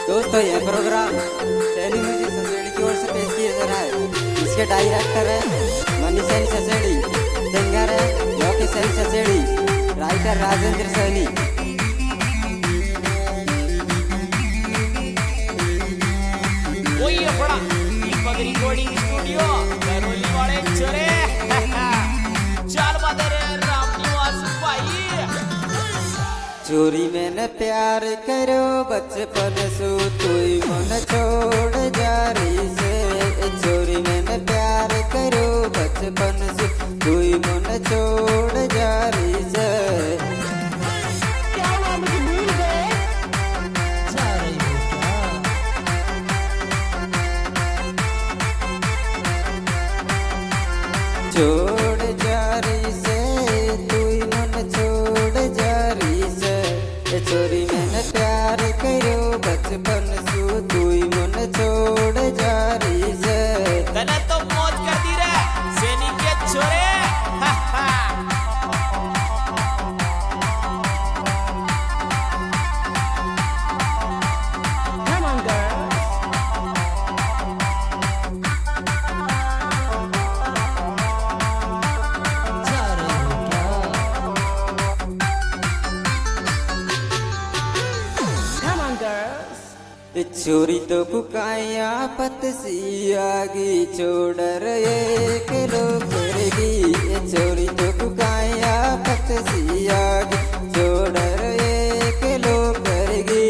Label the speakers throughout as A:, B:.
A: दोस्तों यह programme Saini music Sasedi की ओर से पेश किया जा रहा है। इसके डायरेक्टर है मनीष सैनी ससेड़ी, सिंगर है Yogi Saini Sasedi, writer Rajendra Saini.
B: Recording studio Karauli वाले चले चाल बदर राम निवास भाई।
A: चोरी मैंने प्यार करो बचपन सु तू मन छोड़ जा रही से। चोरी मैंने प्यार करो बचपन सु तू मन छोड़ जा रही से। छोड़ जा रही से तू मन छोड़ जा रही से। चोरी मैंने प्यार करो बचपन सु तू मन छोड़ जा रही से।
B: तने तो मौज कर दी रे सैनी के छोरे।
A: चोरी तो कुकाया पतसी आगी छोड़र एक लोग करेगी। चोरी तो कुकाया पतसी आगी छोड़र एक लोग करेगी।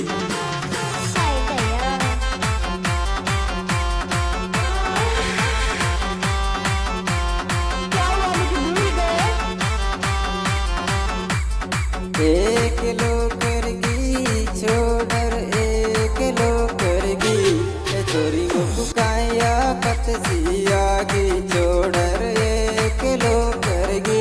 A: एक लोग करेगी छोड़र एक लोग करेगी। चोरी को कुकाया पतसी आगी छोड़र एक लोग करेगी।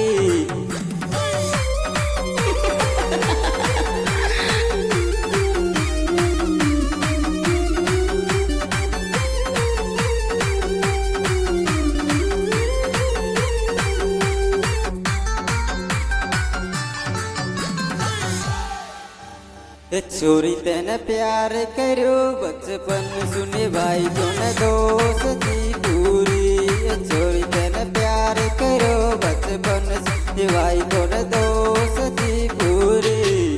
A: चोरी तेने प्यार करो बचपन सुने भाई तुम दोस्ती पूरी। चोरी तेने प्यार करो बचपन सुने भाई तुम दोस्ती पूरी।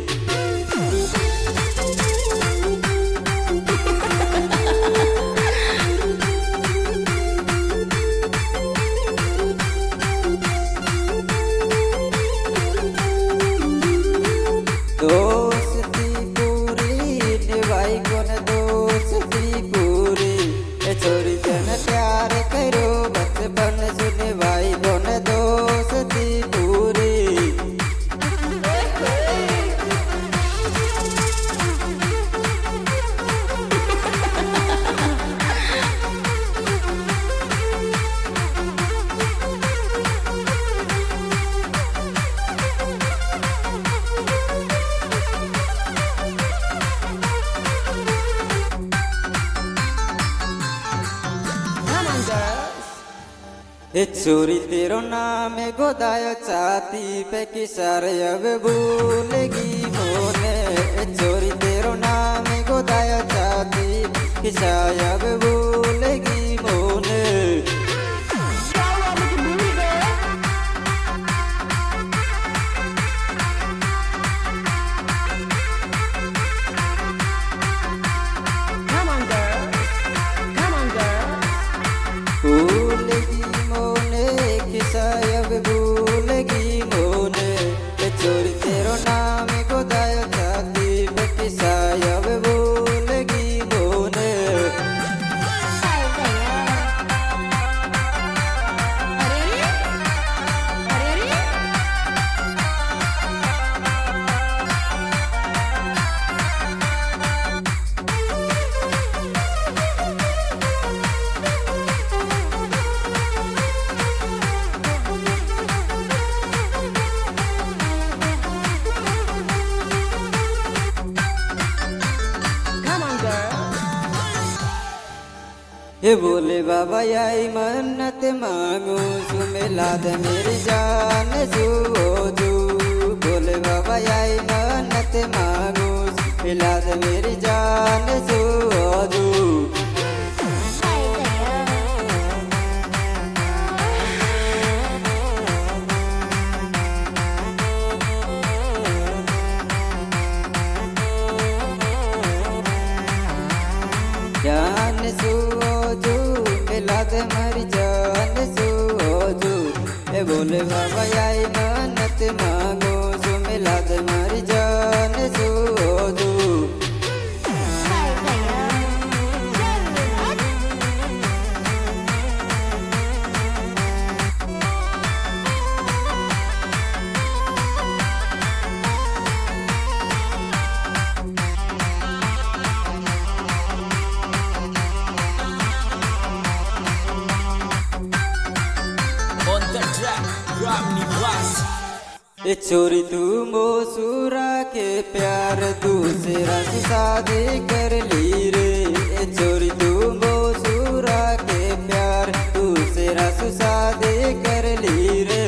A: चोरी तेने प्यार करो बचपन सुने भाई बोन दोस्ती पूरी। चोरी तेरो नाम गोदायो छाती पे किसार अब भूलेगी मोने। चोरी तेरो नाम गोदायो छाती किसार अब भूलेगी मोने। अब भूलेगी मोने। चोरी तेरो नाम गोदायो छाती पे किसाय अब भूलेगी मोने। हे बोले बाबा आई मन्नत मांगू सु मिला दे मेरी जान सू। बोले बाबा आई मन्नत मांगू मिला दे मेरी जान सू। सूजू मिला दे मरी जान सूजू ए बोले बाबा आई मन्नत मांगो सो मिला दे मरी जान सूजू
B: On the track, Ramni Bass.
A: ए छोरी तू मोसूरा के प्यार दूसरा से शादी कर ली रे ए छोरी तू मोसूरा के प्यार दूसरा से शादी कर ली रे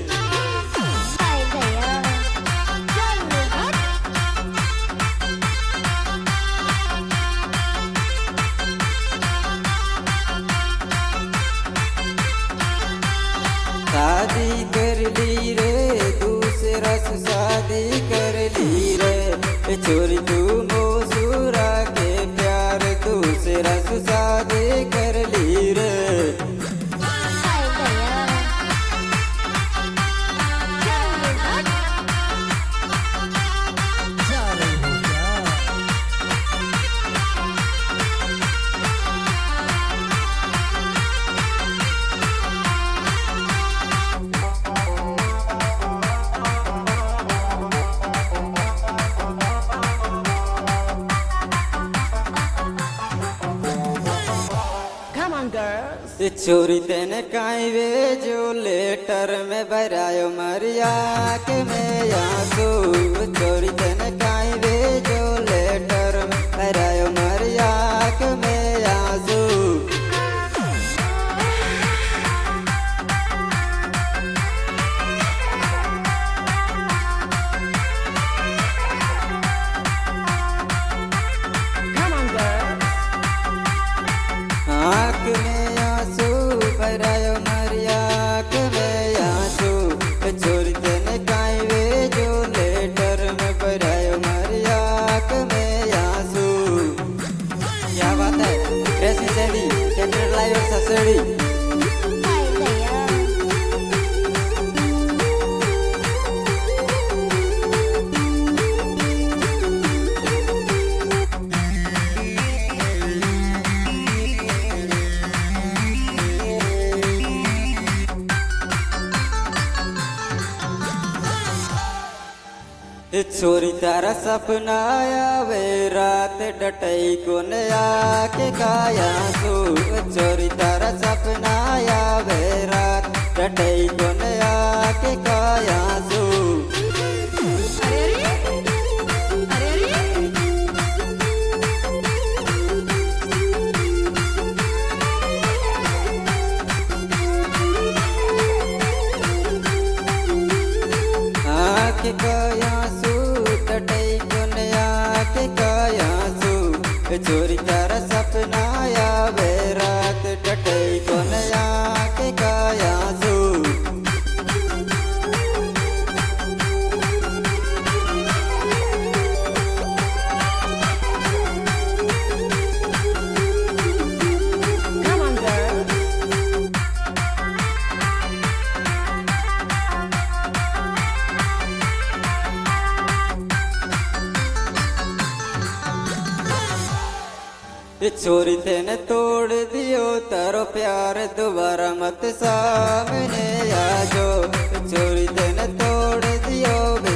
A: शादी कर ली रे दूसरा से शादी कर ली रे ए छोरी तू मोसूरा के प्यार दूसरा से शादी कर ली रे ए छोरी तेने काई वे जो लेटर में भरायो मरिया के मैं आंसू छोरी तेने काई वे जो लेटर में भरायो मरिया के मैं आंसू आँख में आंसू भरायो मरिया के मैं आंसू छोरी तेने काई वे जो लेटर में भरायो मरिया के मैं आंसू क्या बात है कैसी सैली कैप्टन लाइव ससड़ी छोरी तारा सपना आवे रात डटई कोन आके काया सू छोरी तारा सपना आवे रात डटई कोन आके काया सू आके काया डटई कोन आके काया सू छोरी तारा सपना आवे रात डटई कोन आके काया सू छोरी तेने तोड़ दियो तारो प्यार दोबारा मत सामने आ जो छोरी तेने तोड़ दियो